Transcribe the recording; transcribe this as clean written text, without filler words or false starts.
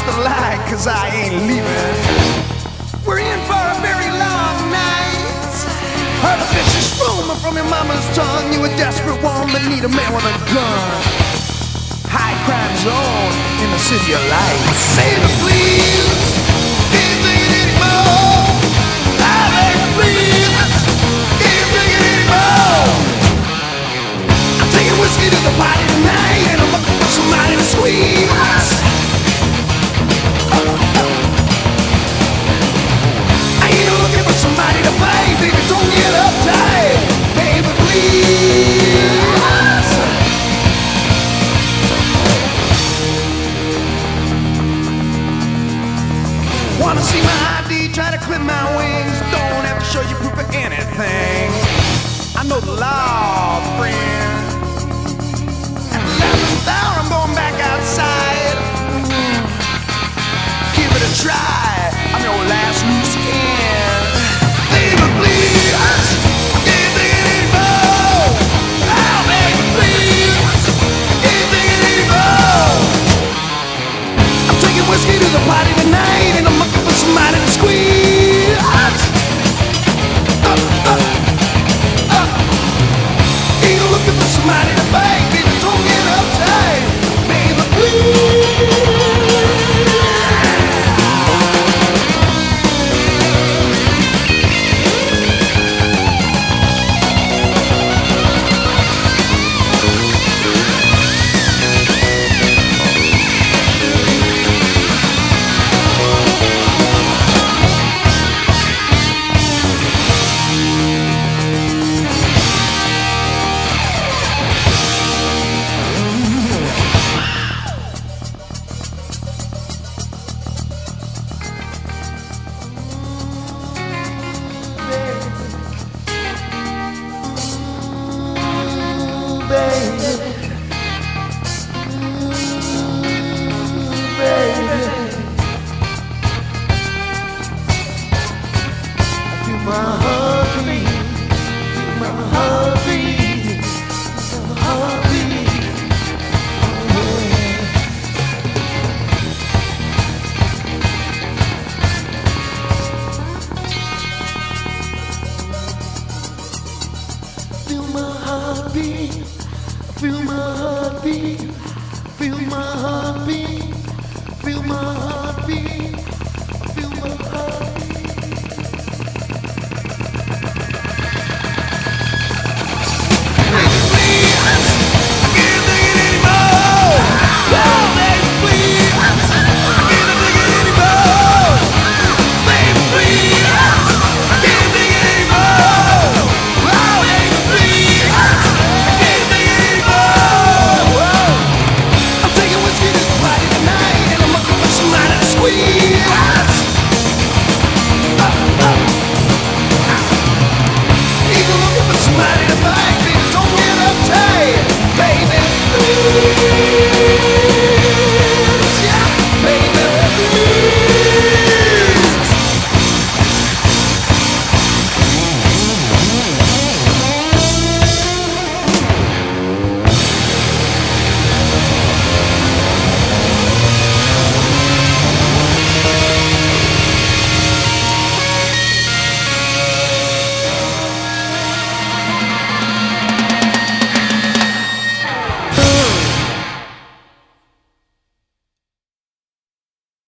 the light, cause I ain't leaving. We're in for a very long night. Heard a vicious rumor from your mama's tongue. You a desperate woman, need a man with a gun. High crime zone in the city of lights. Save me, please. Can't take it anymore. I beg you, please. Can't take it anymore. I'm taking whiskey to the party tonight, and I'm looking for somebody to squeeze. I ain't looking for somebody to fight, baby. Don't get uptight, baby, please. Wanna see my ID, try to clip my wings. Don't have to show you proof of anything. I know the law, friend. At the 11th hour, I'm going back outside. Give it a try, I'm your last loose end. Baby, please, I can't take it anymore. Oh, baby, please, I can't take it anymore. I'm taking whiskey to the party tonight, and I'm looking for somebody to squeeze. Ain't looking for somebody to fight, baby, don't get uptight, baby, please. Feel my